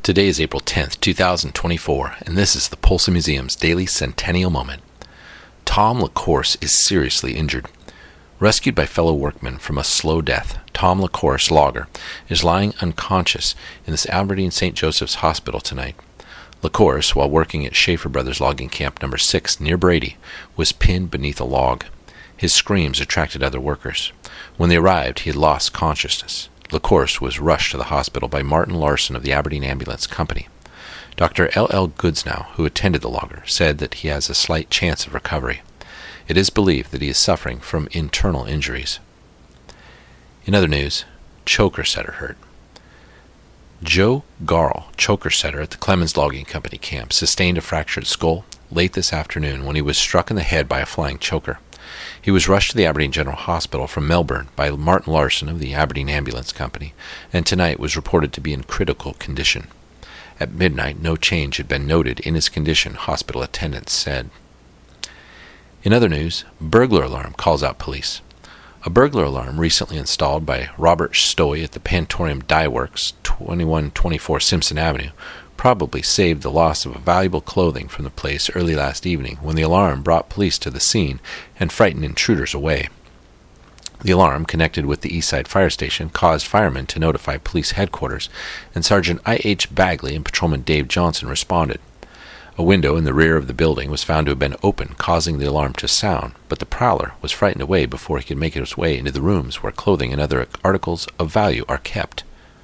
Today is April 10th, 2024, and this is the Polson Museum's Daily Centennial Moment. Tom LaCourse is seriously injured. Rescued by fellow workmen from a slow death, Tom LaCourse, logger, is lying unconscious in this Aberdeen St. Joseph's Hospital tonight. LaCourse, while working at Schaefer Brothers Logging Camp No. 6 near Brady, was pinned beneath a log. His screams attracted other workers. When they arrived, he had lost consciousness. LaCourse was rushed to the hospital by Martin Larson of the Aberdeen Ambulance Company. Dr. L.L. Goodsnow, who attended the logger, said that he has a slight chance of recovery. It is believed that he is suffering from internal injuries. In other news, choker setter hurt. Joe Garl, choker setter at the Clemens Logging Company camp, sustained a fractured skull late this afternoon when he was struck in the head by a flying choker. He was rushed to the Aberdeen General Hospital from Melbourne by Martin Larson of the Aberdeen Ambulance Company, and tonight was reported to be in critical condition. At midnight, no change had been noted in his condition, hospital attendants said. In other news, burglar alarm calls out police. A burglar alarm recently installed by Robert Stoy at the Pantorium Dye Works, 2124 Simpson Avenue, probably saved the loss of valuable clothing from the place early last evening when the alarm brought police to the scene and frightened intruders away. The alarm, connected with the Eastside Fire Station, caused firemen to notify police headquarters, and Sergeant I.H. Bagley and Patrolman Dave Johnson responded. A window in the rear of the building was found to have been open, causing the alarm to sound, but the prowler was frightened away before he could make his way into the rooms where clothing and other articles of value are kept.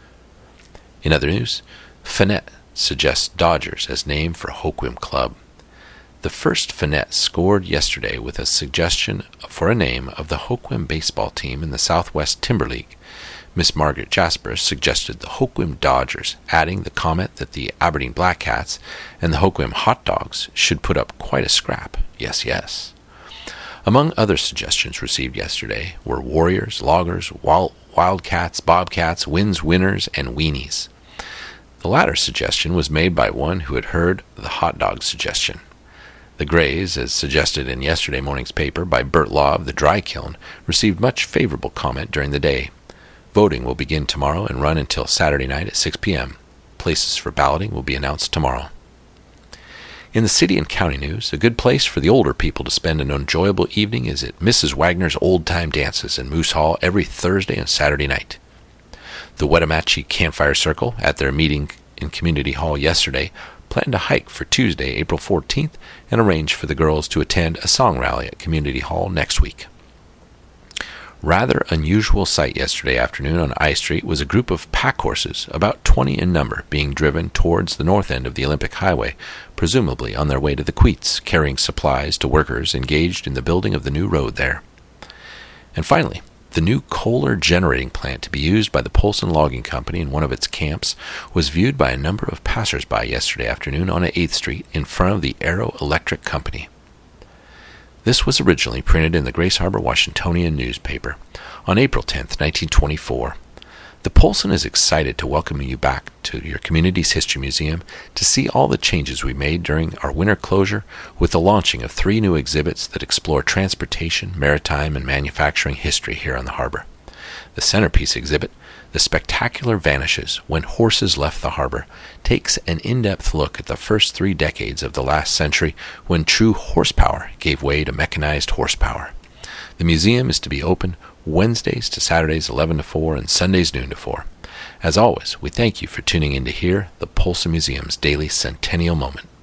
In other news, Finette suggests Dodgers as name for Hoquiam Club. The first Finette scored yesterday with a suggestion for a name of the Hoquiam baseball team in the Southwest Timber League. Miss Margaret Jasper suggested the Hoquiam Dodgers, adding the comment that the Aberdeen Black Cats and the Hoquiam Hot Dogs should put up quite a scrap. Yes, yes. Among other suggestions received yesterday were Warriors, Loggers, Wildcats, Bobcats, Wins Winners, and Weenies. The latter suggestion was made by one who had heard the hot dog suggestion. The Greys, as suggested in yesterday morning's paper by Bert Law of the Dry Kiln, received much favorable comment during the day. Voting will begin tomorrow and run until Saturday night at 6 p.m. Places for balloting will be announced tomorrow. In the city and county news, a good place for the older people to spend an enjoyable evening is at Mrs. Wagner's Old Time Dances in Moose Hall every Thursday and Saturday night. The Wettamachi Campfire Circle, at their meeting in Community Hall yesterday, planned a hike for Tuesday, April 14th, and arranged for the girls to attend a song rally at Community Hall next week. Rather unusual sight yesterday afternoon on I Street was a group of pack horses, about 20 in number, being driven towards the north end of the Olympic Highway, presumably on their way to the Queets, carrying supplies to workers engaged in the building of the new road there. And finally, the new Kohler generating plant to be used by the Polson Logging Company in one of its camps was viewed by a number of passers-by yesterday afternoon on 8th Street in front of the Aero Electric Company. This was originally printed in the Grace Harbor Washingtonian newspaper on April 10, 1924. The Polson is excited to welcome you back to your community's history museum to see all the changes we made during our winter closure with the launching of 3 new exhibits that explore transportation, maritime, and manufacturing history here on the harbor. The centerpiece exhibit, The Spectacular Vanishes When Horses Left the Harbor, takes an in-depth look at the first 3 decades of the last century when true horsepower gave way to mechanized horsepower. The museum is to be open Wednesdays to Saturdays 11 to 4 and Sundays noon to 4. As always, we thank you for tuning in to hear the Polson Museum's Daily Centennial Moment.